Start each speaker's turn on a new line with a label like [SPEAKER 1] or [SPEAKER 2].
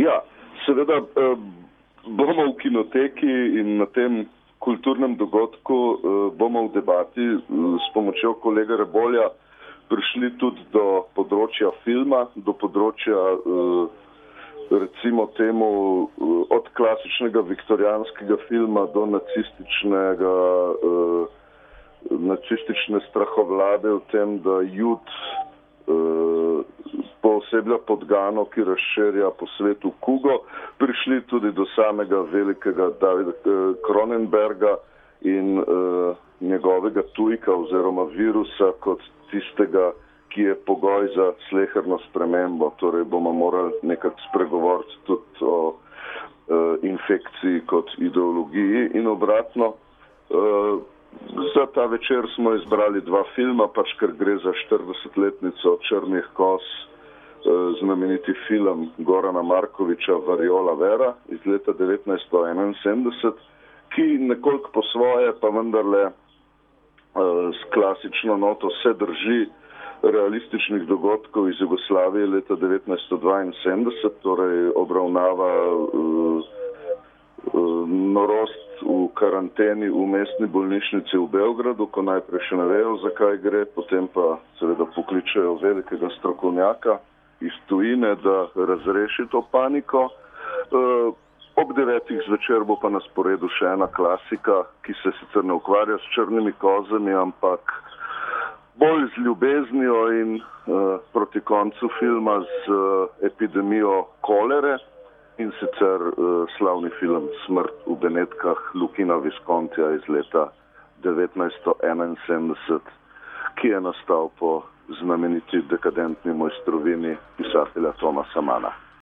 [SPEAKER 1] Ja, seveda bomo v kinoteki in na tem kulturnem dogodku bomo v debati s pomočjo kolega Rebolja prišli tudi do področja filma, do področja recimo temu od klasičnega viktorijanskega filma do nacistične strahovlade v tem, da Jud pooseblja podgano, ki razširja po svetu kugo, prišli tudi do samega velikega Davida Cronenberga in njegovega tujka oziroma virusa kot tistega, ki je pogoj za sleherno spremembo. Torej bomo morali nekako spregovoriti tudi o infekciji kot ideologiji in obratno. Za ta večer smo izbrali dva filma, pač ker gre za 40-letnico Črnih koz, znameniti film Gorana Markovića Variola Vera iz leta 1971, ki nekoliko po svoje pa vendarle s klasično noto se drži realističnih dogodkov iz Jugoslavije leta 1972, torej obravnava norost v karanteni v mestni bolnišnici v Beogradu, ko najprej še ne vejo, zakaj gre, potem pa seveda pokličejo velikega strokovnjaka iz tujine, da razreši to paniko. Ob 9. zvečer bo pa na sporedu še ena klasika, ki se sicer ne ukvarja s črnimi kozami, ampak bolj z ljubeznijo in proti koncu filma z epidemijo kolere, in sicer slavni film Smrt v Benetkah Luchina Viscontija iz leta 1971, ki je nastal po znameniti dekadentni mojstrovini pisatelja Thomasa Manna.